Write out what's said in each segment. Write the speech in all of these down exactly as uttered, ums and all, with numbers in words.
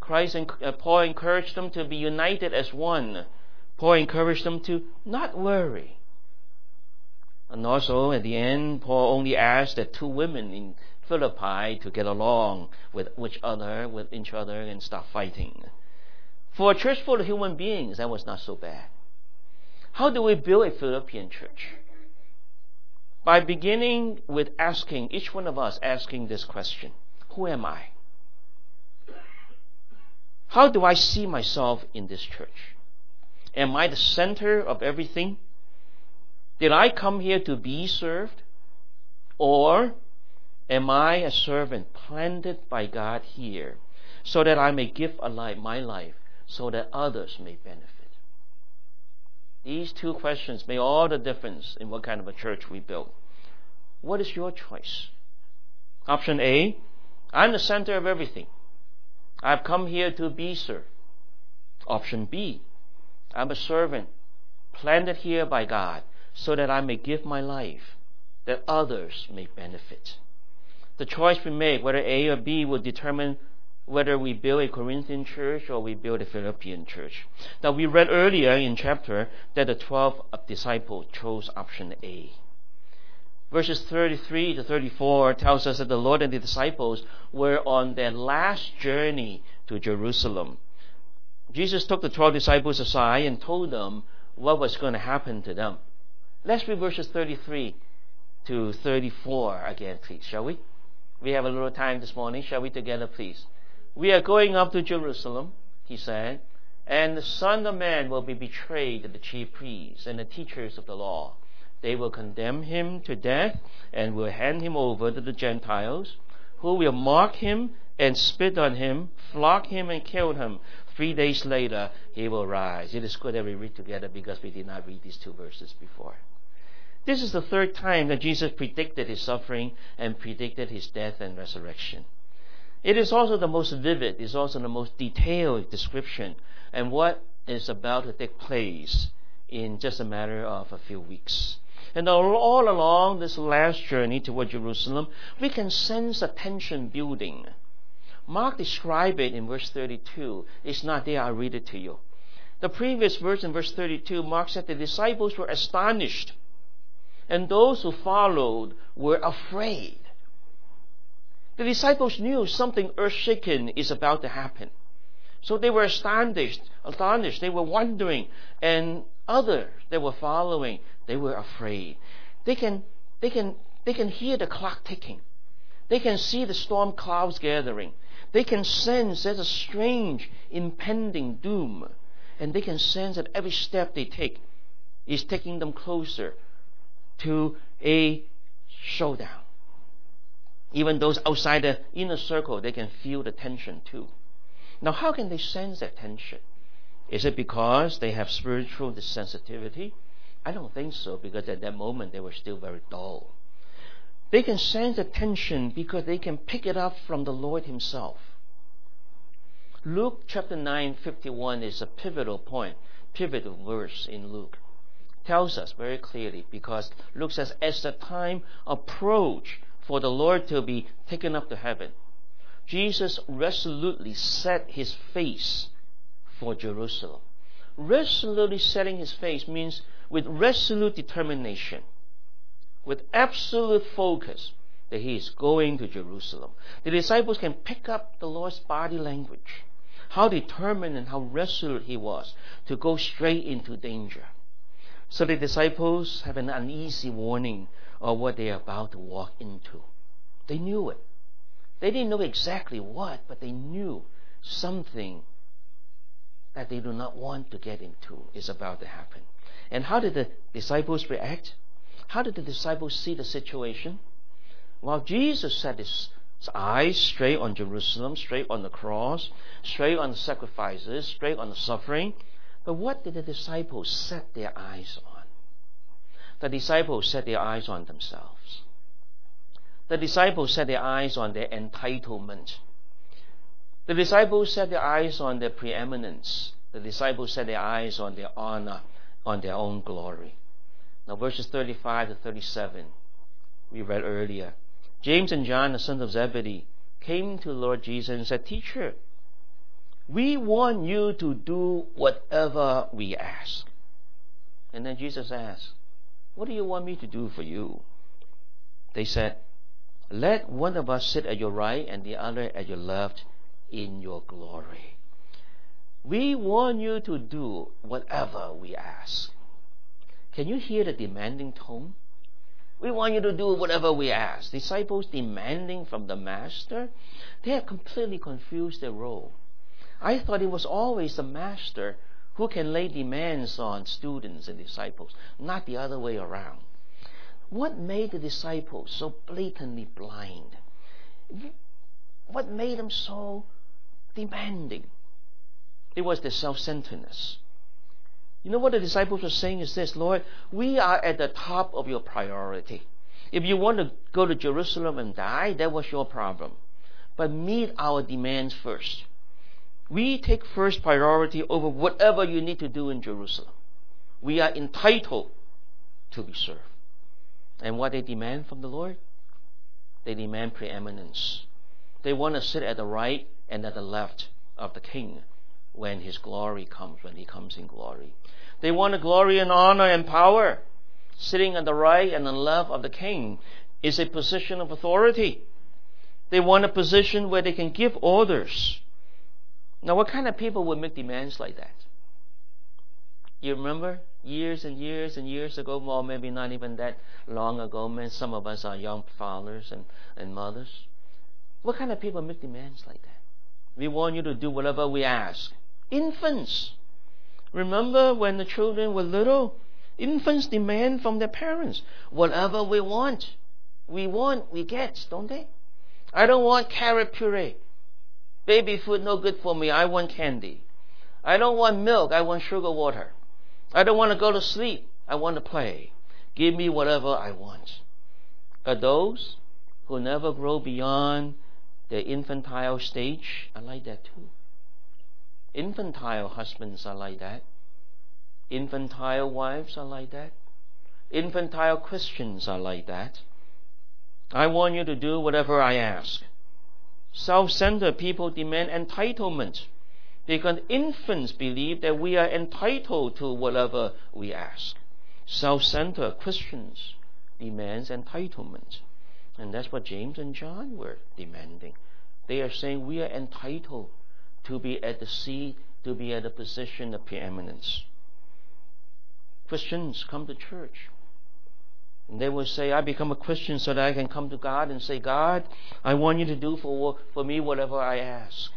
Christ and uh, Paul encouraged them to be united as one. Paul encouraged them to not worry. And also, at the end, Paul only asked that two women in Philippi to get along with each other, with each other, and stop fighting. For a church full of human beings, that was not so bad. How do we build a Philippian church? By beginning with asking, each one of us asking this question: who am I? How do I see myself in this church? Am I the center of everything? Did I come here to be served? Or am I a servant planted by God here so that I may give a life, my life so that others may benefit? These two questions make all the difference in what kind of a church we build. What is your choice? Option A, I'm the center of everything. I've come here to be served. Option B, I'm a servant planted here by God so that I may give my life, that others may benefit. The choice we make, whether A or B, will determine whether we build a Corinthian church or we build a Philippian church. Now, we read earlier in chapter that the twelve disciples chose option A. Verses thirty-three to thirty-four tells us that the Lord and the disciples were on their last journey to Jerusalem. Jesus took the twelve disciples aside and told them what was going to happen to them. Let's read verses thirty-three to thirty-four again, please, shall we? We have a little time this morning. Shall we together, please? We are going up to Jerusalem, he said, and the Son of Man will be betrayed to the chief priests and the teachers of the law. They will condemn him to death and will hand him over to the Gentiles, who will mock him and spit on him, flog him and kill him. Three days later, he will rise. It is good that we read together because we did not read these two verses before. This is the third time that Jesus predicted his suffering and predicted his death and resurrection. It is also the most vivid, it is also the most detailed description and what is about to take place in just a matter of a few weeks. And all along this last journey toward Jerusalem, we can sense a tension building. Mark described it in verse thirty-two. It's not there, I'll read it to you. The previous verse in verse thirty-two, Mark said the disciples were astonished, and those who followed were afraid. The disciples knew something earth-shaking is about to happen. So they were astonished, astonished. They were wondering, and others that were following, they were afraid. They can, they can, they can hear the clock ticking. They can see the storm clouds gathering. They can sense there's a strange impending doom. And they can sense that every step they take is taking them closer to a showdown. Even those outside the inner circle, they can feel the tension too. Now, how can they sense that tension? Is it because they have spiritual sensitivity? I don't think so, because at that moment they were still very dull. They can sense the tension because they can pick it up from the Lord himself. Luke chapter nine, fifty-one is a pivotal point, pivotal verse in Luke. Tells us very clearly, because Luke says, as the time approached for the Lord to be taken up to heaven, Jesus resolutely set his face for Jerusalem. Resolutely setting his face means with resolute determination, with absolute focus, that he is going to Jerusalem. The disciples can pick up the Lord's body language, how determined and how resolute he was to go straight into danger. So the disciples have an uneasy warning of what they are about to walk into. They knew it. They didn't know exactly what, but they knew something that they do not want to get into is about to happen. And how did the disciples react? How did the disciples see the situation? Well, Jesus set his eyes straight on Jerusalem, straight on the cross, straight on the sacrifices, straight on the suffering. But what did the disciples set their eyes on? The disciples set their eyes on themselves. The disciples set their eyes on their entitlement. The disciples set their eyes on their preeminence. The disciples set their eyes on their honor, on their own glory. Now verses thirty-five to thirty-seven, we read earlier. James and John, the sons of Zebedee, came to Lord Jesus and said, Teacher, we want you to do whatever we ask. And then Jesus asked, what do you want me to do for you? They said, let one of us sit at your right and the other at your left in your glory. We want you to do whatever we ask. Can you hear the demanding tone? We want you to do whatever we ask. Disciples demanding from the master. They have completely confused their role. I thought it was always the master who can lay demands on students and disciples, not the other way around. What made the disciples so blatantly blind? What made them so demanding? It was their self-centeredness. You know what the disciples were saying is this, Lord, we are at the top of your priority. If you want to go to Jerusalem and die, that was your problem. But meet our demands first. We take first priority over whatever you need to do in Jerusalem. We are entitled to be served. And what they demand from the Lord? They demand preeminence. They want to sit at the right and at the left of the King when His glory comes, when He comes in glory. They want the glory and honor and power. Sitting at the right and the left of the King is a position of authority. They want a position where they can give orders. Now, what kind of people would make demands like that? You remember years and years and years ago, well, maybe not even that long ago, man, some of us are young fathers and, and mothers. What kind of people make demands like that? We want you to do whatever we ask. Infants. Remember when the children were little? Infants demand from their parents, whatever we want. We want, we get, don't they? I don't want carrot puree. Baby food no good for me. I want candy. I don't want milk. I want sugar water. I don't want to go to sleep. I want to play. Give me whatever I want. Adults who never grow beyond their infantile stage are like that too. Infantile husbands are like that. Infantile wives are like that. Infantile Christians are like that. I want you to do whatever I ask. Self-centered people demand entitlement because infants believe that we are entitled to whatever we ask. Self-centered Christians demand entitlement. And that's what James and John were demanding. They are saying we are entitled to be at the seat, to be at a position of preeminence. Christians come to church. And they will say, I become a Christian so that I can come to God and say, God, I want you to do for, for me whatever I ask.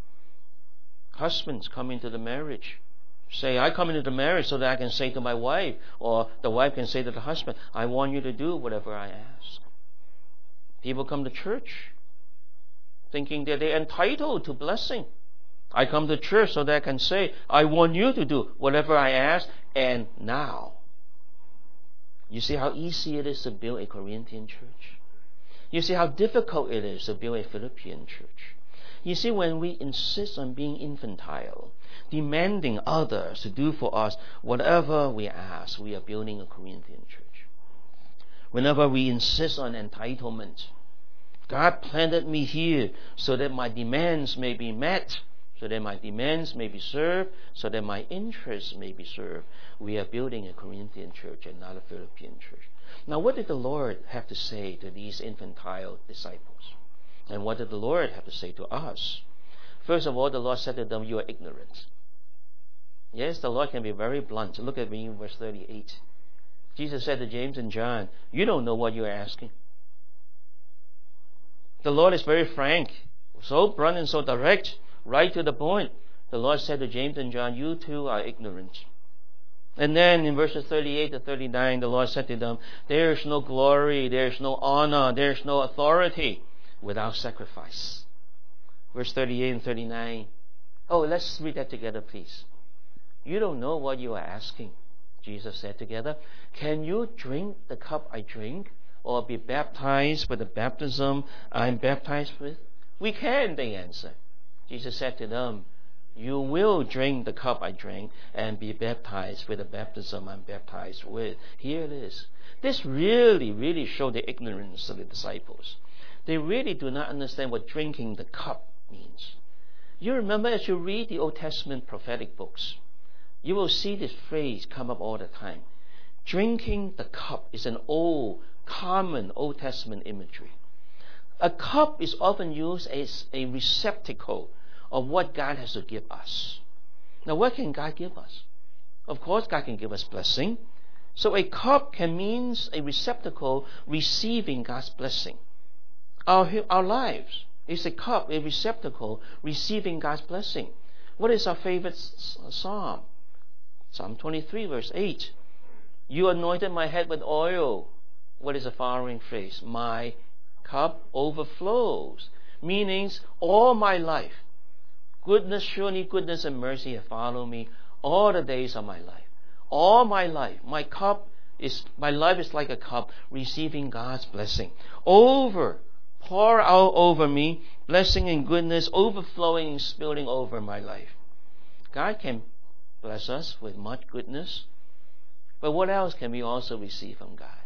Husbands come into the marriage. Say, I come into the marriage so that I can say to my wife, or the wife can say to the husband, I want you to do whatever I ask. People come to church thinking that they're entitled to blessing. I come to church so that I can say, I want you to do whatever I ask, and now. You see how easy it is to build a Corinthian church? You see how difficult it is to build a Philippian church? You see, when we insist on being infantile, demanding others to do for us whatever we ask, we are building a Corinthian church. Whenever we insist on entitlement, God planted me here so that my demands may be met, so that my demands may be served, so that my interests may be served. We are building a Corinthian church and not a Philippian church. Now, what did the Lord have to say to these infantile disciples? And what did the Lord have to say to us? First of all, the Lord said to them, you are ignorant. Yes, the Lord can be very blunt. Look at me in verse thirty-eight. Jesus said to James and John, you don't know what you are asking. The Lord is very frank, so blunt and so direct, right to the point. The Lord said to James and John, you too are ignorant. And then in verses thirty-eight to thirty-nine, the Lord said to them, there is no glory, there is no honor, there is no authority without sacrifice. Verse thirty-eight and thirty-nine. Oh, let's read that together, please. You don't know what you are asking, Jesus said together. Can you drink the cup I drink, or be baptized with the baptism I'm baptized with? We can, they answered. Jesus said to them, you will drink the cup I drink and be baptized with the baptism I'm baptized with. Here it is. This really, really showed the ignorance of the disciples. They really do not understand what drinking the cup means. You remember as you read the Old Testament prophetic books, you will see this phrase come up all the time. Drinking the cup is an old, common Old Testament imagery. A cup is often used as a receptacle of what God has to give us. Now, what can God give us? Of course, God can give us blessing. So a cup can mean a receptacle receiving God's blessing. Our, our lives is a cup, a receptacle receiving God's blessing. What is our favorite psalm? Psalm twenty-three, verse eight. You anointed my head with oil. What is the following phrase? My cup overflows. Meaning, all my life, goodness, surely goodness and mercy have followed me all the days of my life. All my life, my cup is, my life is like a cup receiving God's blessing. Over, pour out over me, blessing and goodness, overflowing and spilling over my life. God can bless us with much goodness. But what else can we also receive from God?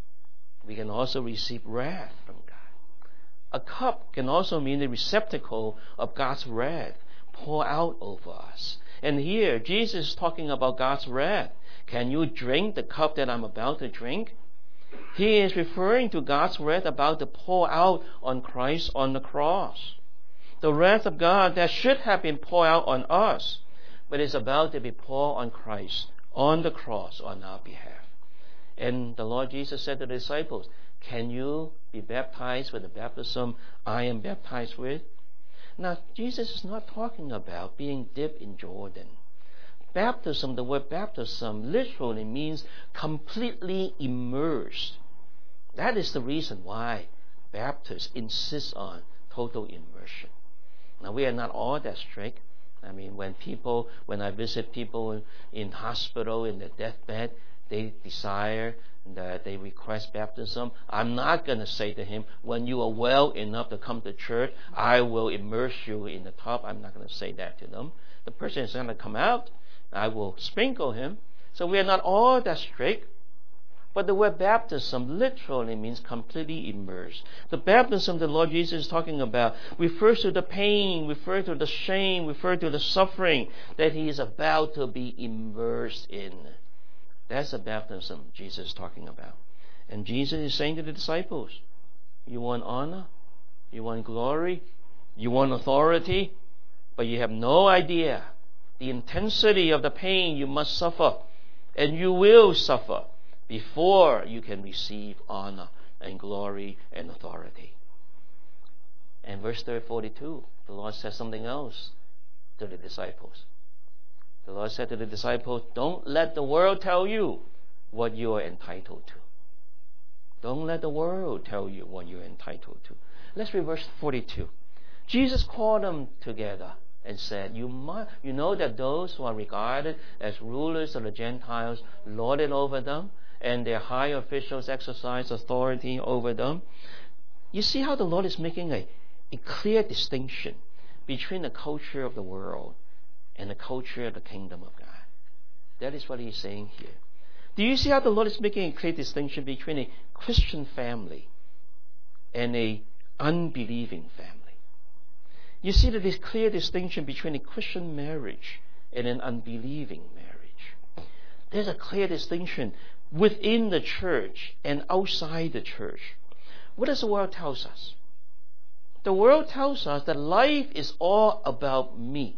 We can also receive wrath from God. A cup can also mean the receptacle of God's wrath pour out over us. And here, Jesus is talking about God's wrath. Can you drink the cup that I'm about to drink? He is referring to God's wrath about to pour out on Christ on the cross. The wrath of God that should have been poured out on us, but is about to be poured on Christ on the cross on our behalf. And the Lord Jesus said to the disciples, can you be baptized with the baptism I am baptized with? Now, Jesus is not talking about being dipped in Jordan. Baptism, the word baptism literally means completely immersed. That is the reason why Baptists insist on total immersion. Now, we are not all that strict. I mean, when people, when I visit people in hospital, in their deathbed, they desire that they request baptism. I'm not going to say to him, when you are well enough to come to church, I will immerse you in the tub. I'm not going to say that to them. The person is going to come out. I will sprinkle him. So we are not all that strict. But the word baptism literally means completely immersed. The baptism the Lord Jesus is talking about refers to the pain, refers to the shame, refers to the suffering that he is about to be immersed in. That's the baptism Jesus is talking about. And Jesus is saying to the disciples, you want honor? You want glory? You want authority? But you have no idea the intensity of the pain you must suffer. And you will suffer before you can receive honor and glory and authority. And verse forty-two, the Lord says something else to the disciples. The Lord said to the disciples, don't let the world tell you what you are entitled to. Don't let the world tell you what you're entitled to. Let's read verse forty-two. Jesus called them together and said, you, must, you know that those who are regarded as rulers of the Gentiles lord it over them, and their high officials exercise authority over them. You see how the Lord is making a, a clear distinction between the culture of the world and the culture of the kingdom of God. That is what he's saying here. Do you see how the Lord is making a clear distinction between a Christian family and an unbelieving family? You see that there's clear distinction between a Christian marriage and an unbelieving marriage. There's a clear distinction within the church and outside the church. What does the world tell us? The world tells us that life is all about me.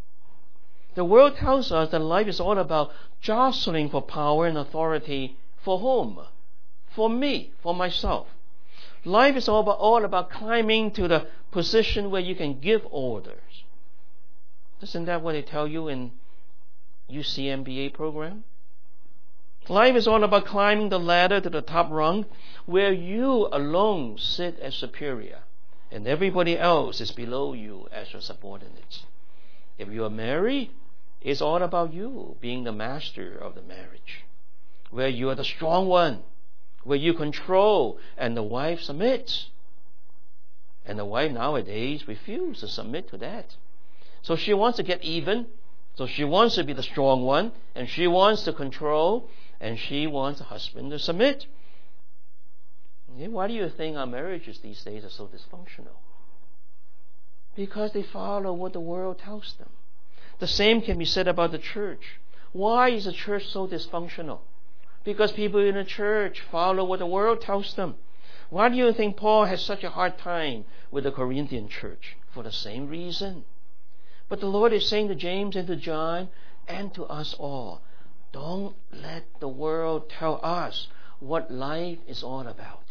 The world tells us that life is all about jostling for power and authority for whom? For me, for myself. Life is all about, all about climbing to the position where you can give orders. Isn't that what they tell you in U C M B A program? Life is all about climbing the ladder to the top rung where you alone sit as superior and everybody else is below you as your subordinates. If you are married, it's all about you being the master of the marriage, where you are the strong one, where you control and the wife submits. And the wife nowadays refuses to submit to that. So she wants to get even, so she wants to be the strong one, and she wants to control, and she wants the husband to submit. Why do you think our marriages these days are so dysfunctional? Because they follow what the world tells them. The same can be said about the church. Why is the church so dysfunctional? Because people in the church follow what the world tells them. Why do you think Paul has such a hard time with the Corinthian church? For the same reason. But the Lord is saying to James and to John and to us all, don't let the world tell us what life is all about.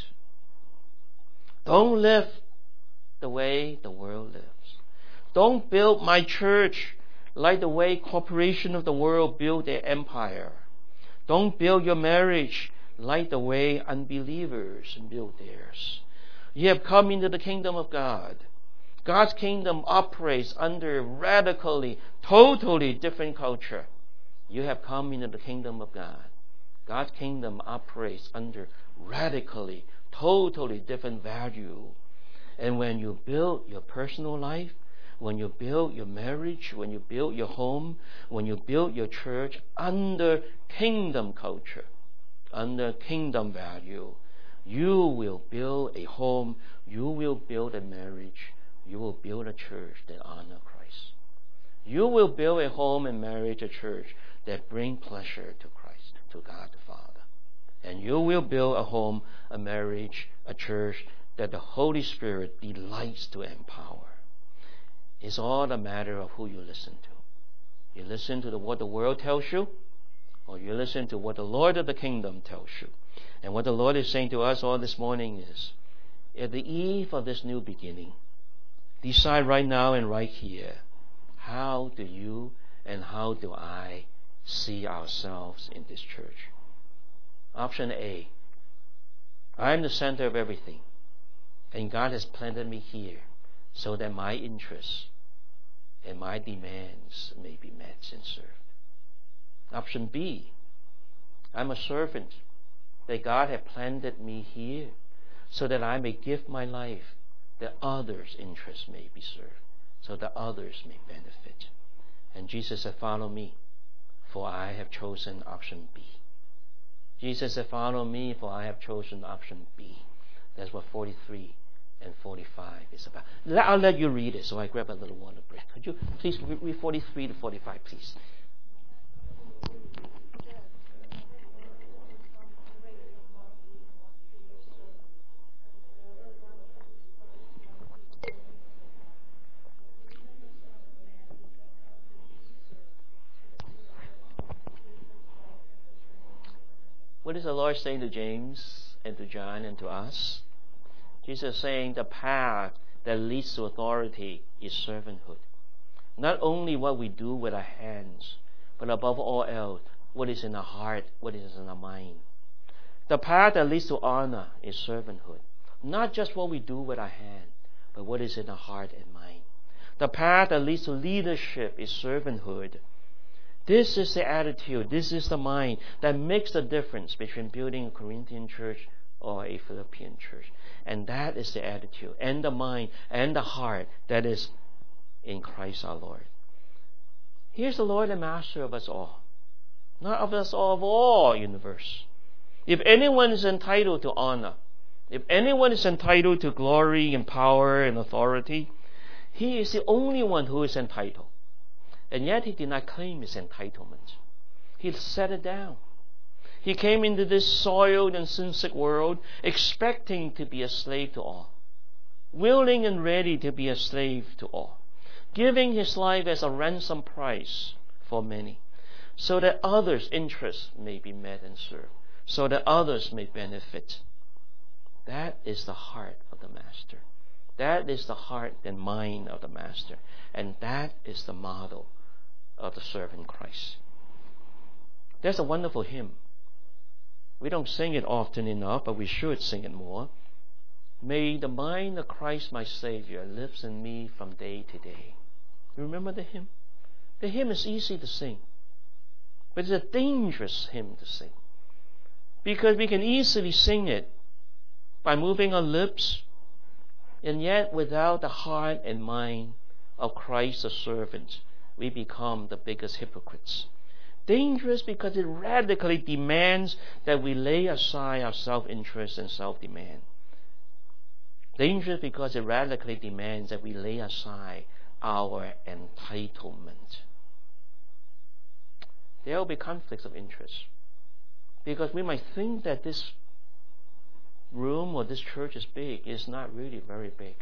Don't live the way the world lives. Don't build my church like the way corporations of the world build their empire. Don't build your marriage like the way unbelievers build theirs. You have come into the kingdom of God. God's kingdom operates under radically, totally different culture. You have come into the kingdom of God. God's kingdom operates under radically, totally different value. And when you build your personal life, when you build your marriage, when you build your home, when you build your church under kingdom culture, under kingdom value, you will build a home, you will build a marriage, you will build a church that honors Christ. You will build a home and marriage, a church that bring pleasure to Christ, to God the Father. And you will build a home, a marriage, a church that the Holy Spirit delights to empower. It's all a matter of who you listen to. You listen to the, what the world tells you, or you listen to what the Lord of the kingdom tells you. And what the Lord is saying to us all this morning is, at the eve of this new beginning, decide right now and right here, how do you and how do I see ourselves in this church? Option A, I'm the center of everything, and God has planted me here so that my interests and my demands may be met and served. Option B, I'm a servant, that God has planted me here so that I may give my life, that others' interests may be served, so that others may benefit. And Jesus said, follow me, for I have chosen option B. Jesus said, follow me, for I have chosen option B. That's what forty-three and forty-five is about. I'll let you read it, so I grab a little water break. Could you please read forty-three to forty-five, please? What is the Lord saying to James and to John and to us? Jesus is saying the path that leads to authority is servanthood. Not only what we do with our hands, but above all else, what is in our heart, what is in our mind. The path that leads to honor is servanthood. Not just what we do with our hand, but what is in our heart and mind. The path that leads to leadership is servanthood. This is the attitude, this is the mind that makes the difference between building a Corinthian church or a Philippian church. And that is the attitude and the mind and the heart that is in Christ our Lord. Here's the Lord and Master of us all. Not of us all, of all universe. If anyone is entitled to honor, if anyone is entitled to glory and power and authority, He is the only one who is entitled. And yet He did not claim His entitlement. He set it down. He came into this soiled and sin-sick world expecting to be a slave to all, willing and ready to be a slave to all, giving His life as a ransom price for many, so that others' interests may be met and served, so that others may benefit. That is the heart of the Master. That is the heart and mind of the Master. And that is the model of the servant Christ. There's a wonderful hymn. We don't sing it often enough, but we should sing it more. May the mind of Christ my Savior lives in me from day to day. You remember the hymn? The hymn is easy to sing, but it's a dangerous hymn to sing, because we can easily sing it by moving our lips, and yet without the heart and mind of Christ the servant, we become the biggest hypocrites. Dangerous because it radically demands that we lay aside our self-interest and self-demand. Dangerous because it radically demands that we lay aside our entitlement. There will be conflicts of interest because we might think that this room or this church is big. It's not really very big.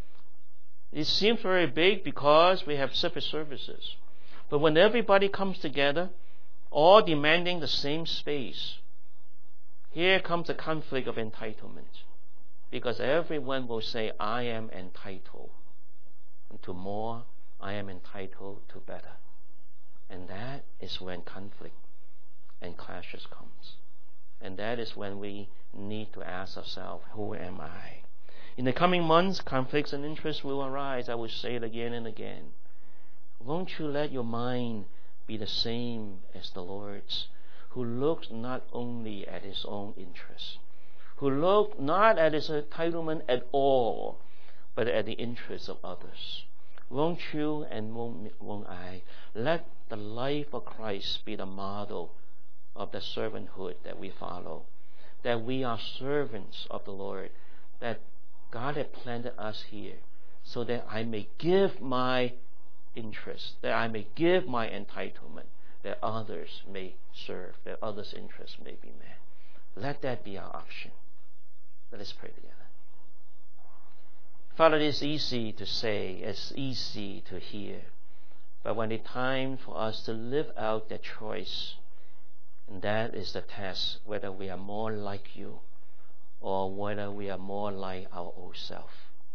It seems very big because we have separate services. But when everybody comes together, all demanding the same space, here comes the conflict of entitlement. Because everyone will say, I am entitled to more, I am entitled to better. And that is when conflict and clashes comes. And that is when we need to ask ourselves, who am I? In the coming months, conflicts and interests will arise. I will say it again and again. Won't you let your mind be the same as the Lord's, who looks not only at his own interests, who look not at his entitlement at all, but at the interests of others. Won't you and won't, won't I let the life of Christ be the model of the servanthood that we follow, that we are servants of the Lord, that God had planted us here so that I may give my interest, that I may give my entitlement, that others may serve, that others' interests may be met. Let that be our option. Let us pray together. Father, it is easy to say, it's easy to hear, but when it's time for us to live out that choice, and that is the test, whether we are more like you or whether we are more like our old self.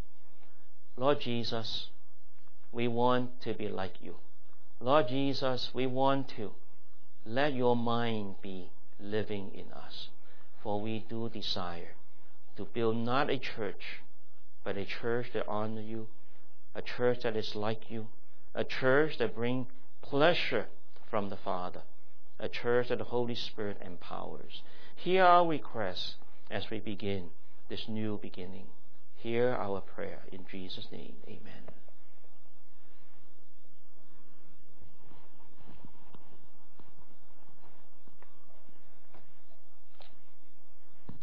Lord Jesus, we want to be like you. Lord Jesus, we want to let your mind be living in us, for we do desire to build not a church, but a church that honors you, a church that is like you, a church that brings pleasure from the Father, a church that the Holy Spirit empowers. Hear our requests as we begin this new beginning. Hear our prayer in Jesus' name. Amen.